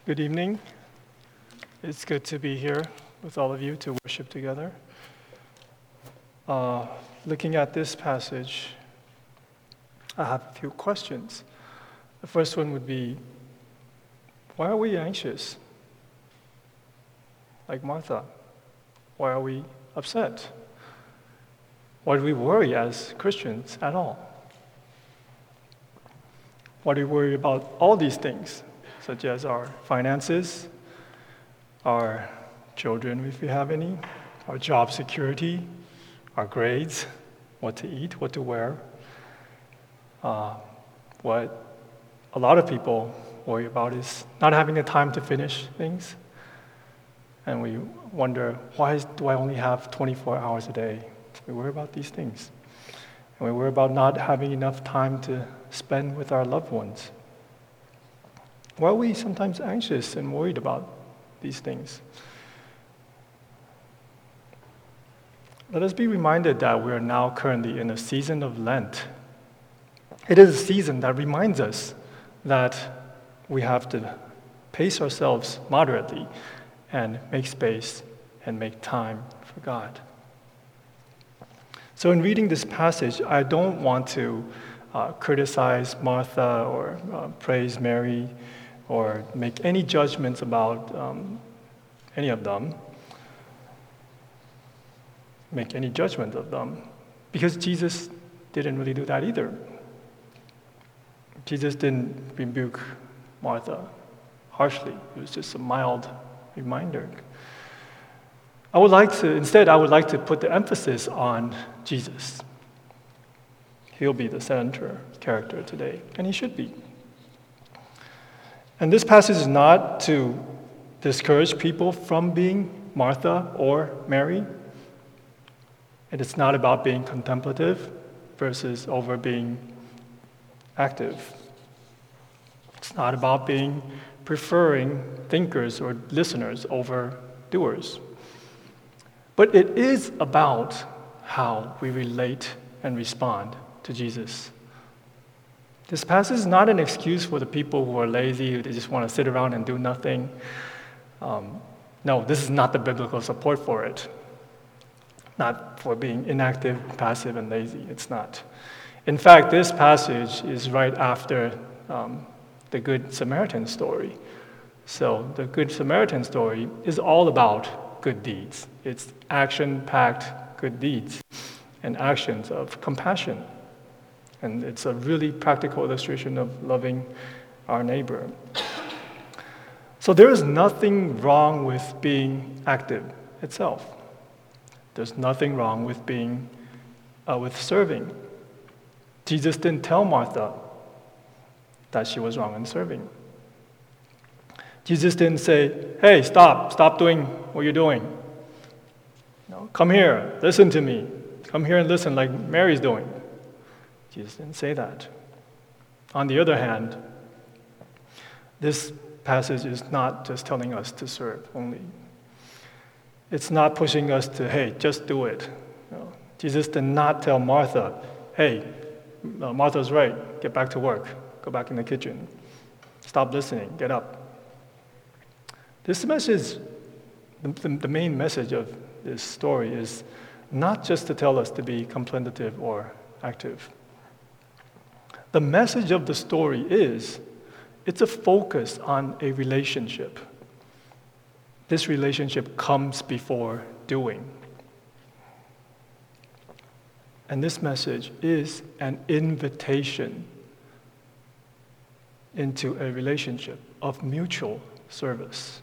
Good evening. It's good to be here with all of you to worship together. Looking at this passage, I have a few questions. The first one would be, why are we anxious? Like Martha, why are we upset? Why do we worry as Christians at all? Why do we worry about all these things, such as our finances, our children, if we have any, our job security, our grades, what to eat, what to wear? What a lot of people worry about is not having the time to finish things. And we wonder, why do I only have 24 hours a day? We worry about these things. And we worry about not having enough time to spend with our loved ones. Why are we sometimes anxious and worried about these things? Let us be reminded that we are now currently in a season of Lent. It is a season that reminds us that we have to pace ourselves moderately and make space and make time for God. So in reading this passage, I don't want to criticize Martha or praise Mary or make any judgments about any of them, make any judgment of them, because Jesus didn't really do that either. Jesus didn't rebuke Martha harshly. It was just a mild reminder. I would like to put the emphasis on Jesus. He'll be the center character today, and he should be. And this passage is not to discourage people from being Martha or Mary. And it's not about being contemplative versus over being active. It's not about preferring thinkers or listeners over doers. But it is about how we relate and respond to Jesus. This passage is not an excuse for the people who are lazy, who just want to sit around and do nothing. No, this is not the biblical support for it. Not for being inactive, passive, and lazy. It's not. In fact, this passage is right after the Good Samaritan story. So the Good Samaritan story is all about good deeds. It's action-packed good deeds and actions of compassion. And it's a really practical illustration of loving our neighbor. So there is nothing wrong with being active itself. There's nothing wrong with with serving. Jesus didn't tell Martha that she was wrong in serving. Jesus didn't say, hey, stop doing what you're doing. No, come here, listen to me. Come here and listen like Mary's doing. Jesus didn't say that. On the other hand, this passage is not just telling us to serve only. It's not pushing us to, hey, just do it. No. Jesus did not tell Martha, hey, Martha's right, get back to work, go back in the kitchen. Stop listening, get up. This message, the main message of this story is not just to tell us to be contemplative or active. The message of the story is, it's a focus on a relationship. This relationship comes before doing. And this message is an invitation into a relationship of mutual service.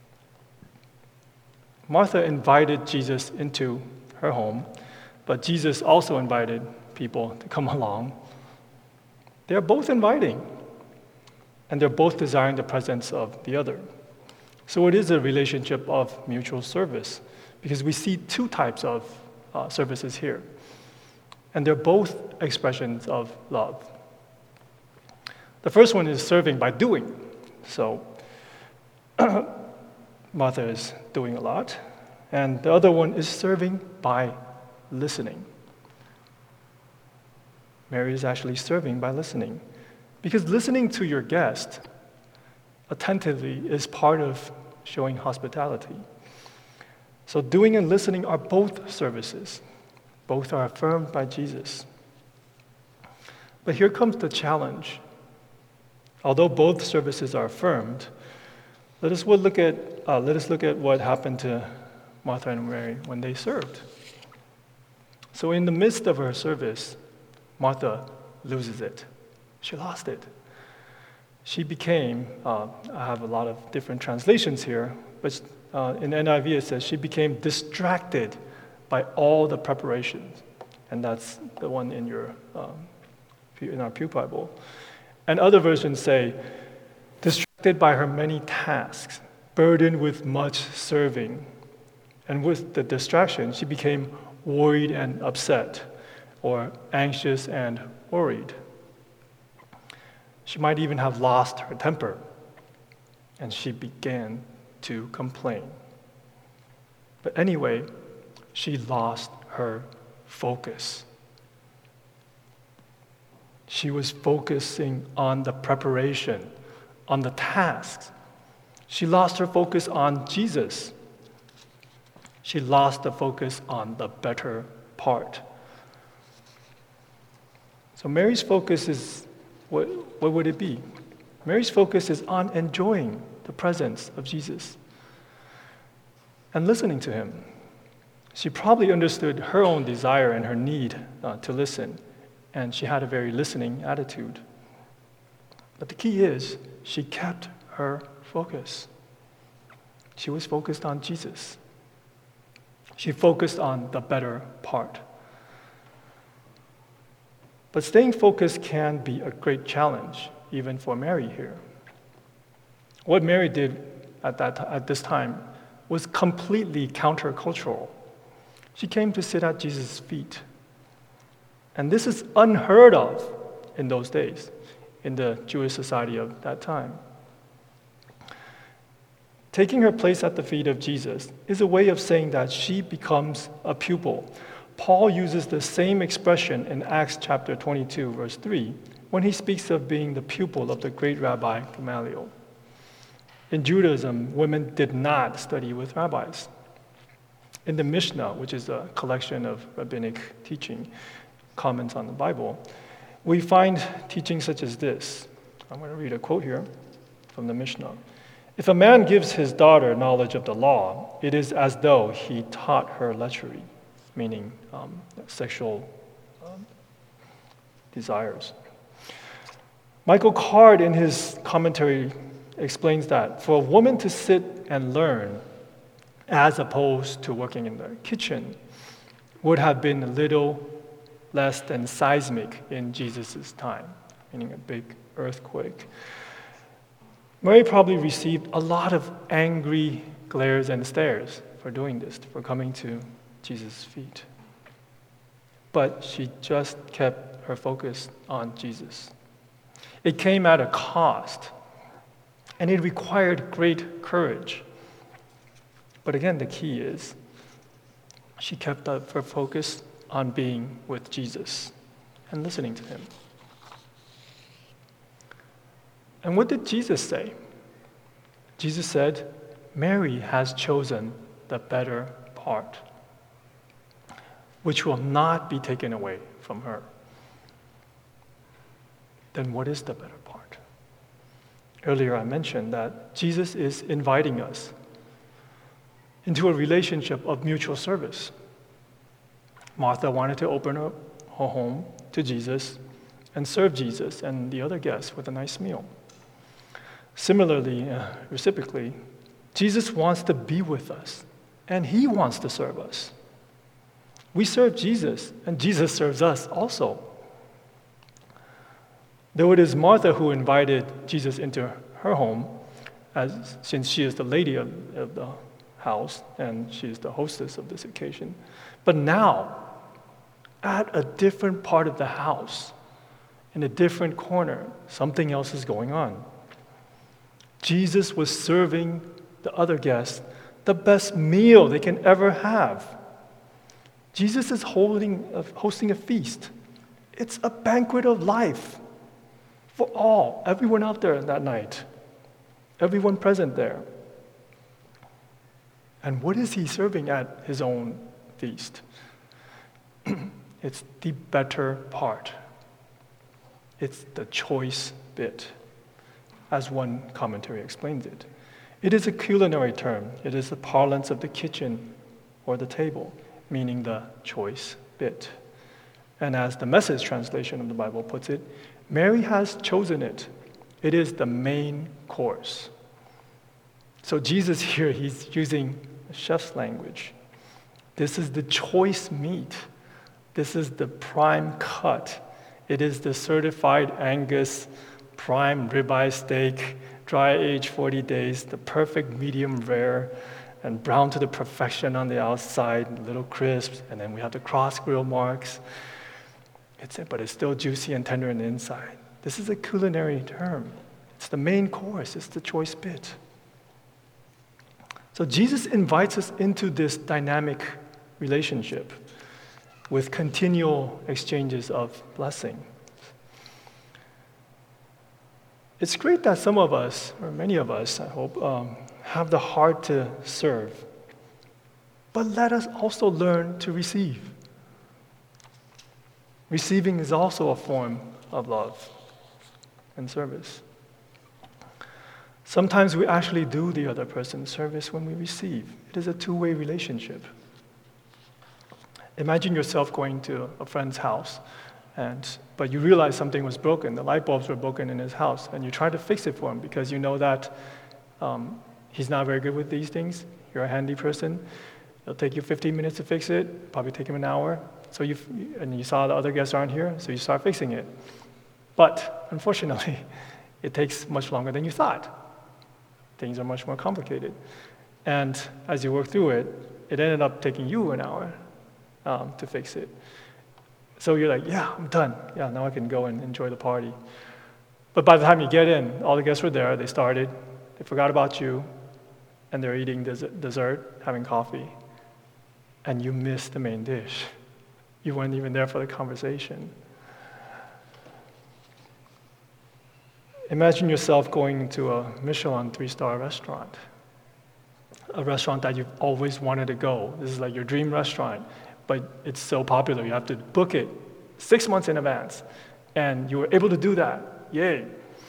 Martha invited Jesus into her home, but Jesus also invited people to come along. They're both inviting, and they're both desiring the presence of the other. So it is a relationship of mutual service, because we see two types of services here. And they're both expressions of love. The first one is serving by doing. So Martha is doing a lot. And the other one is serving by listening. Mary is actually serving by listening. Because listening to your guest attentively is part of showing hospitality. So doing and listening are both services. Both are affirmed by Jesus. But here comes the challenge. Although both services are affirmed, let us look at what happened to Martha and Mary when they served. So in the midst of her service, Martha loses it. She lost it. She became, I have a lot of different translations here, but in NIV it says she became distracted by all the preparations. And that's the one in our Pew Bible. And other versions say, distracted by her many tasks, burdened with much serving. And with the distraction, she became worried and upset, or anxious and worried. She might even have lost her temper, and she began to complain. But anyway, she lost her focus. She was focusing on the preparation, on the tasks. She lost her focus on Jesus. She lost the focus on the better part. So Mary's focus is, what would it be? Mary's focus is on enjoying the presence of Jesus and listening to him. She probably understood her own desire and her need to listen, and she had a very listening attitude. But the key is, she kept her focus. She was focused on Jesus. She focused on the better part. But staying focused can be a great challenge, even for Mary here. What Mary did at this time was completely countercultural. She came to sit at Jesus' feet. And this is unheard of in those days, in the Jewish society of that time. Taking her place at the feet of Jesus is a way of saying that she becomes a pupil. Paul uses the same expression in Acts chapter 22, verse 3, when he speaks of being the pupil of the great rabbi Gamaliel. In Judaism, women did not study with rabbis. In the Mishnah, which is a collection of rabbinic teaching, comments on the Bible, we find teaching such as this. I'm going to read a quote here from the Mishnah. If a man gives his daughter knowledge of the law, it is as though he taught her lechery, meaning sexual desires. Michael Card, in his commentary, explains that for a woman to sit and learn, as opposed to working in the kitchen, would have been a little less than seismic in Jesus' time, meaning a big earthquake. Mary probably received a lot of angry glares and stares for doing this, for coming to Jesus' feet. But she just kept her focus on Jesus. It came at a cost, and it required great courage. But again, the key is she kept up her focus on being with Jesus and listening to him. And what did Jesus say? Jesus said, Mary has chosen the better part, which will not be taken away from her. Then what is the better part? Earlier I mentioned that Jesus is inviting us into a relationship of mutual service. Martha wanted to open her home to Jesus and serve Jesus and the other guests with a nice meal. Similarly, reciprocally, Jesus wants to be with us, and he wants to serve us. We serve Jesus, and Jesus serves us also. Though it is Martha who invited Jesus into her home, since she is the lady of the house, and she is the hostess of this occasion. But now, at a different part of the house, in a different corner, something else is going on. Jesus was serving the other guests the best meal they can ever have. Jesus is hosting a feast. It's a banquet of life for everyone out there that night. everyone present there. And what is he serving at his own feast? It's the better part. It's the choice bit, as one commentary explains it. It is a culinary term. It is the parlance of the kitchen or the table, meaning the choice bit. And as the Message translation of the Bible puts it, Mary has chosen it. It is the main course. So Jesus here, he's using chef's language. This is the choice meat. This is the prime cut. It is the certified Angus prime ribeye steak, dry aged 40 days, the perfect medium rare, and brown to the perfection on the outside, little crisps, and then we have the cross grill marks. But it's still juicy and tender on the inside. This is a culinary term. It's the main course. It's the choice bit. So Jesus invites us into this dynamic relationship with continual exchanges of blessing. It's great that some of us, or many of us, I hope, have the heart to serve. But let us also learn to receive. Receiving is also a form of love and service. Sometimes we actually do the other person service when we receive. It is a two-way relationship. Imagine yourself going to a friend's house, but you realize something was broken. The light bulbs were broken in his house, and you try to fix it for him because you know that he's not very good with these things. You're a handy person. It'll take you 15 minutes to fix it, probably take him an hour. And you saw the other guests aren't here, so you start fixing it. But unfortunately, it takes much longer than you thought. Things are much more complicated. And as you work through it, it ended up taking you an hour to fix it. So you're like, yeah, I'm done. Yeah, now I can go and enjoy the party. But by the time you get in, all the guests were there, they started, they forgot about you, and they're eating dessert, having coffee, and you missed the main dish. You weren't even there for the conversation. Imagine yourself going to a Michelin 3-star restaurant, a restaurant that you've always wanted to go. This is like your dream restaurant, but it's so popular, you have to book it 6 months in advance. And you were able to do that, yay.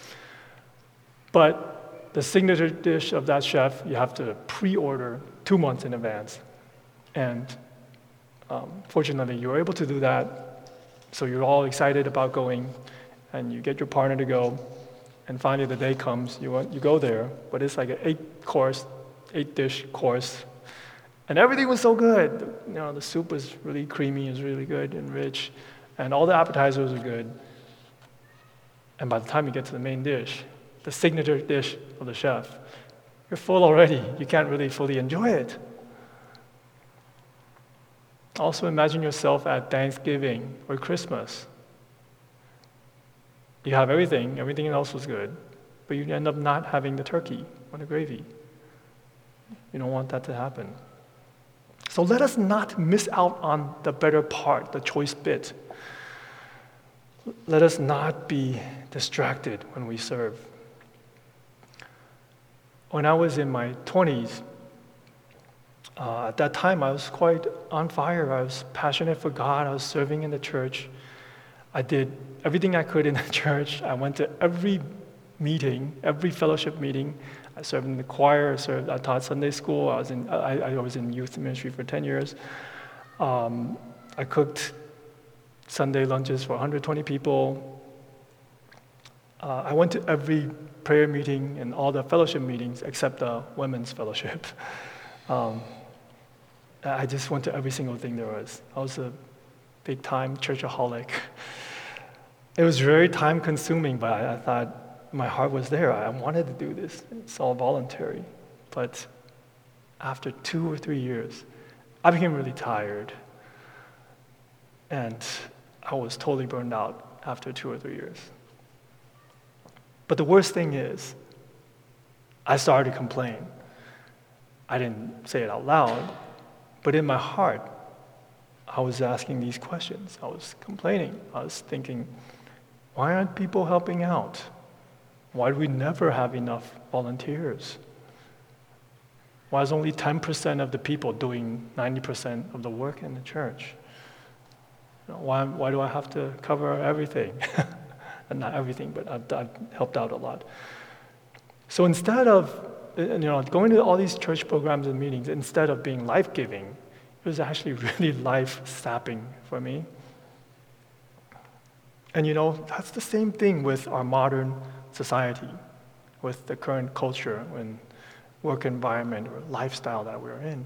But the signature dish of that chef, you have to pre-order 2 months in advance. And fortunately, you were able to do that, so you're all excited about going, and you get your partner to go, and finally the day comes, you go there, but it's like an 8-dish course, and everything was so good. The soup was really creamy, it was really good and rich, and all the appetizers were good. And by the time you get to the main dish, the signature dish of the chef, you're full already. You can't really fully enjoy it. Also imagine yourself at Thanksgiving or Christmas. You have everything else was good, but you end up not having the turkey or the gravy. You don't want that to happen. So let us not miss out on the better part, the choice bit. Let us not be distracted when we serve. When I was in my 20s, at that time, I was quite on fire. I was passionate for God. I was serving in the church. I did everything I could in the church. I went to every meeting, every fellowship meeting. I served in the choir. I taught Sunday school. I was in youth ministry for 10 years. I cooked Sunday lunches for 120 people. I went to every prayer meeting and all the fellowship meetings except the women's fellowship. I just went to every single thing there was. I was a big-time churchaholic. It was very time-consuming, but I thought my heart was there. I wanted to do this. It's all voluntary. But after 2 or 3 years, I became really tired. And I was totally burned out after 2 or 3 years. But the worst thing is, I started to complain. I didn't say it out loud, but in my heart, I was asking these questions. I was complaining. I was thinking, why aren't people helping out? Why do we never have enough volunteers? Why is only 10% of the people doing 90% of the work in the church? Why do I have to cover everything? And not everything, but I've helped out a lot. So instead of going to all these church programs and meetings, instead of being life-giving, it was actually really life-sapping for me. And that's the same thing with our modern society, with the current culture and work environment or lifestyle that we're in.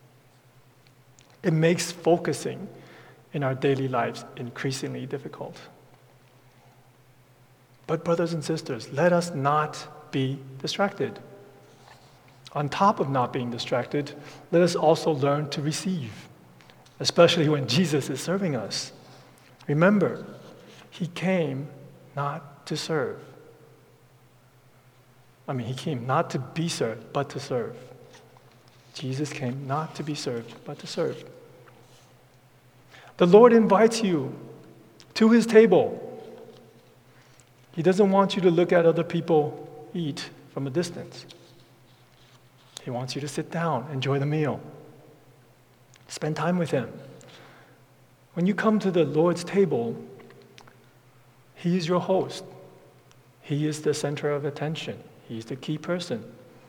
It makes focusing in our daily lives increasingly difficult. But brothers and sisters, let us not be distracted. On top of not being distracted, let us also learn to receive, especially when Jesus is serving us. Remember, he came not to serve. He came not to be served, but to serve. Jesus came not to be served, but to serve. The Lord invites you to his table. He doesn't want you to look at other people eat from a distance. He wants you to sit down, enjoy the meal, spend time with him. When you come to the Lord's table, he is your host. He is the center of attention. He's the key person.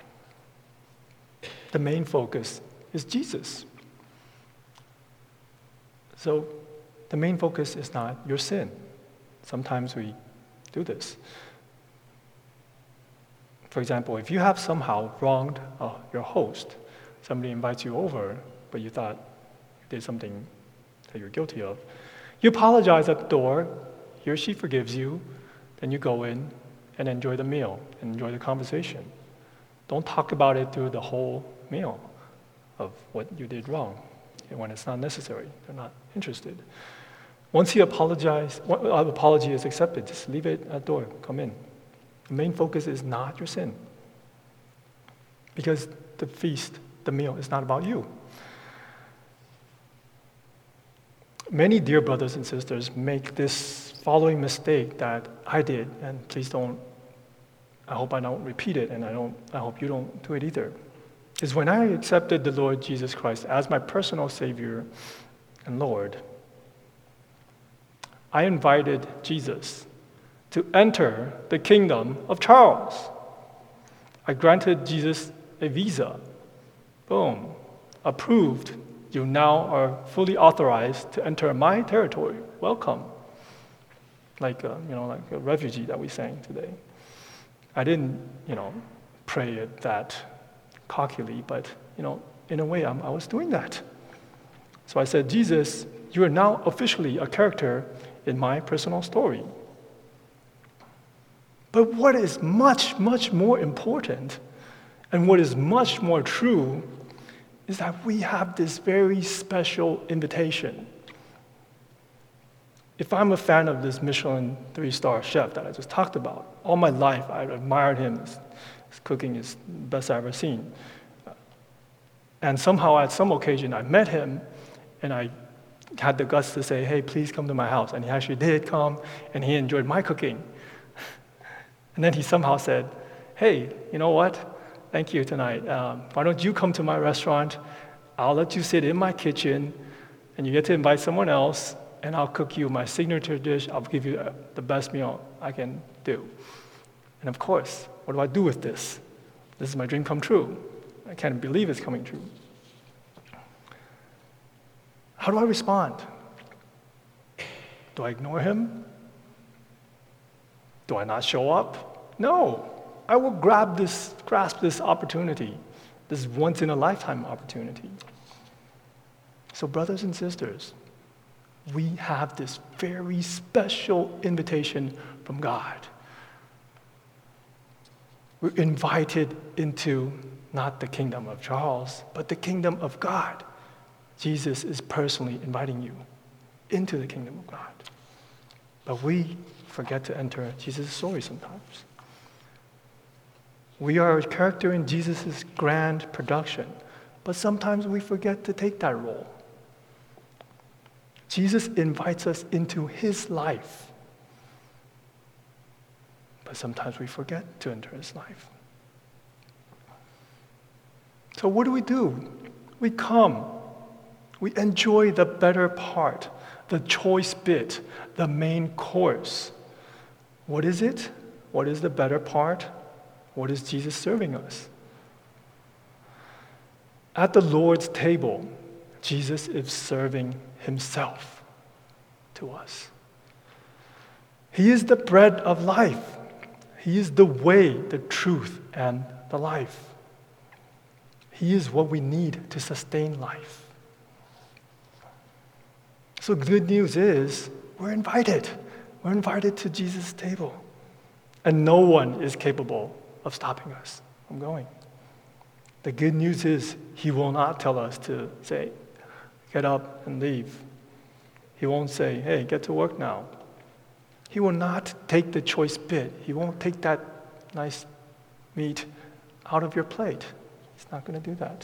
The main focus is Jesus. So the main focus is not your sin. Sometimes we do this. For example, if you have somehow wronged your host, somebody invites you over, but you thought you did something that you're guilty of, you apologize at the door, he or she forgives you, then you go in and enjoy the meal, and enjoy the conversation. Don't talk about it through the whole meal of what you did wrong. When it's not necessary, they're not interested. Once you apologize, apology is accepted, just leave it at the door, come in. The main focus is not your sin. Because the feast, the meal, is not about you. Many dear brothers and sisters make this following mistake that I did, and I hope I don't repeat it, and I hope you don't do it either, is when I accepted the Lord Jesus Christ as my personal Savior and Lord, I invited Jesus to enter the kingdom of Charles. I granted Jesus a visa. Boom, approved. You now are fully authorized to enter my territory. Welcome. Like a refugee that we sang today. I didn't, pray it that cockily, but, in a way, I was doing that. So I said, Jesus, you are now officially a character in my personal story. But what is much, much more important, and what is much more true, is that we have this very special invitation. If I'm a fan of this Michelin 3-star chef that I just talked about, all my life I've admired him. His cooking is the best I've ever seen. And somehow at some occasion I met him and I had the guts to say, hey, please come to my house. And he actually did come and he enjoyed my cooking. And then he somehow said, hey, you know what? Thank you tonight. Why don't you come to my restaurant? I'll let you sit in my kitchen and you get to invite someone else and I'll cook you my signature dish. I'll give you the best meal I can do. And of course, what do I do with this? This is my dream come true. I can't believe it's coming true. How do I respond? Do I ignore him? Do I not show up? No. I will grasp this opportunity, this once-in-a-lifetime opportunity. So brothers and sisters, we have this very special invitation from God. We're invited into not the kingdom of Charles, but the kingdom of God. Jesus is personally inviting you into the kingdom of God. But we forget to enter Jesus' story sometimes. We are a character in Jesus' grand production, but sometimes we forget to take that role. Jesus invites us into his life. but sometimes we forget to enter his life. So what do? We come. We enjoy the better part, the choice bit, the main course. What is it? What is the better part? What is Jesus serving us? At the Lord's table, Jesus is serving himself to us. He is the bread of life. He is the way, the truth, and the life. He is what we need to sustain life. So good news is we're invited. We're invited to Jesus' table. And no one is capable of stopping us from going. The good news is he will not tell us to say, get up and leave. He won't say, hey, get to work now. He will not take the choice bit. He won't take that nice meat out of your plate. He's not going to do that.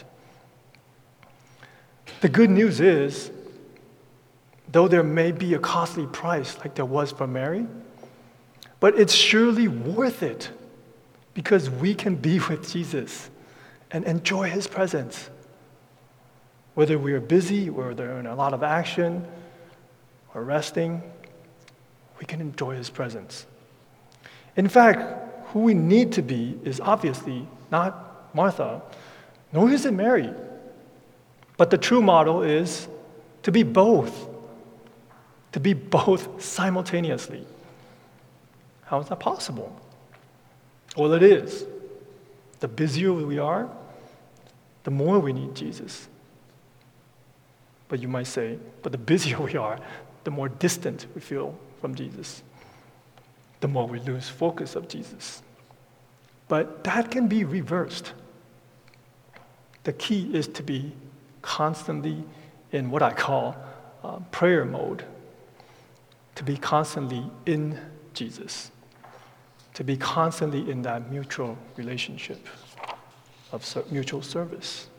The good news is, though there may be a costly price like there was for Mary, but it's surely worth it because we can be with Jesus and enjoy his presence. Whether we are busy, whether we're in a lot of action, or resting, we can enjoy his presence. In fact, who we need to be is obviously not Martha, nor is it Mary. But the true model is to be both simultaneously. How is that possible? Well, it is. The busier we are, the more we need Jesus. But you might say, but the busier we are, the more distant we feel from Jesus, the more we lose focus of Jesus. But that can be reversed. The key is to be constantly in what I call prayer mode, to be constantly in Jesus, to be constantly in that mutual relationship of mutual service.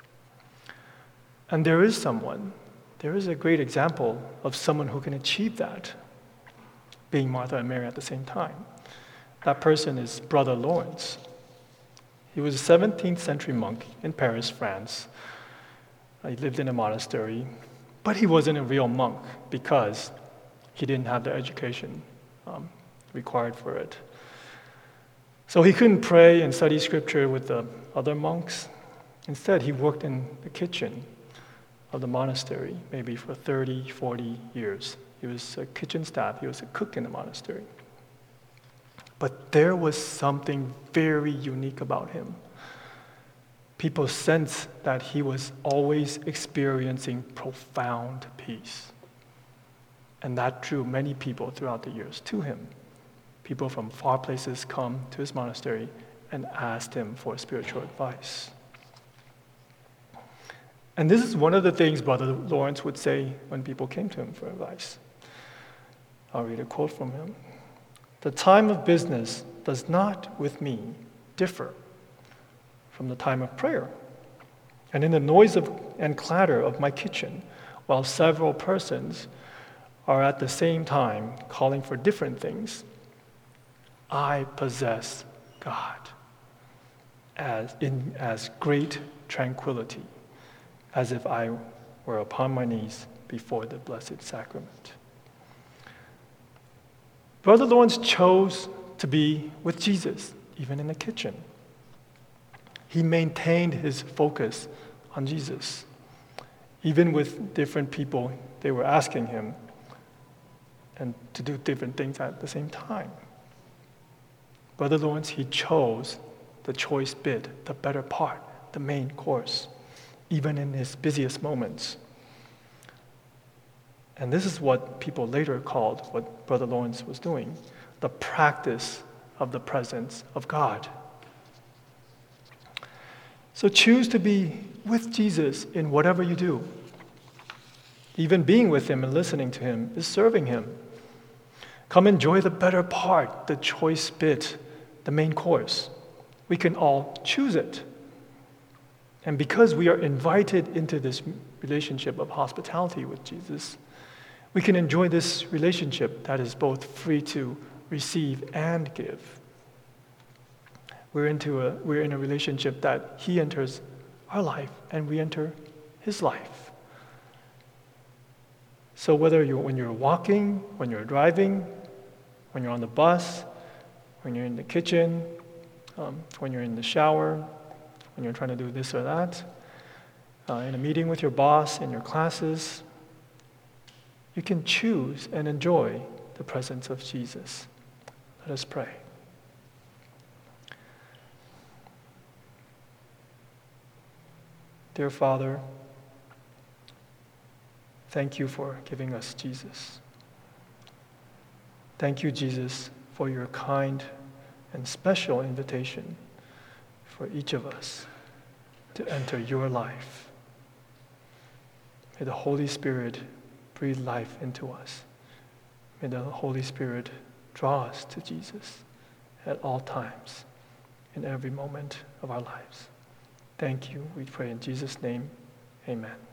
And there is a great example of someone who can achieve that, being Martha and Mary at the same time. That person is Brother Lawrence. He was a 17th century monk in Paris, France. He lived in a monastery, but he wasn't a real monk because he didn't have the education required for it. So he couldn't pray and study scripture with the other monks. Instead, he worked in the kitchen of the monastery, maybe for 30, 40 years. He was a kitchen staff. He was a cook in the monastery. But there was something very unique about him. People sensed that he was always experiencing profound peace. And that drew many people throughout the years to him. People from far places come to his monastery and asked him for spiritual advice. And this is one of the things Brother Lawrence would say when people came to him for advice. I'll read a quote from him. "The time of business does not, with me, differ from the time of prayer. And in the noise and clatter of my kitchen, while several persons are at the same time calling for different things, I possess God as great tranquility, as if I were upon my knees before the Blessed Sacrament." Brother Lawrence chose to be with Jesus, even in the kitchen. He maintained his focus on Jesus. Even with different people, they were asking him and to do different things at the same time. Brother Lawrence, he chose the choice bit, the better part, the main course, even in his busiest moments. And this is what people later called what Brother Lawrence was doing, the practice of the presence of God. So choose to be with Jesus in whatever you do. Even being with him and listening to him is serving him. Come enjoy the better part, the choice bit, the main course. We can all choose it. And because we are invited into this relationship of hospitality with Jesus, we can enjoy this relationship that is both free to receive and give. We're in a relationship that He enters our life and we enter His life. So when you're walking, when you're driving, when you're on the bus, when you're in the kitchen, when you're in the shower, when you're trying to do this or that, in a meeting with your boss, in your classes, you can choose and enjoy the presence of Jesus. Let us pray. Dear Father, thank you for giving us Jesus. Thank you, Jesus, for your kind and special invitation for each of us to enter your life. May the Holy Spirit breathe life into us. May the Holy Spirit draw us to Jesus at all times, in every moment of our lives. Thank you, we pray in Jesus' name, amen.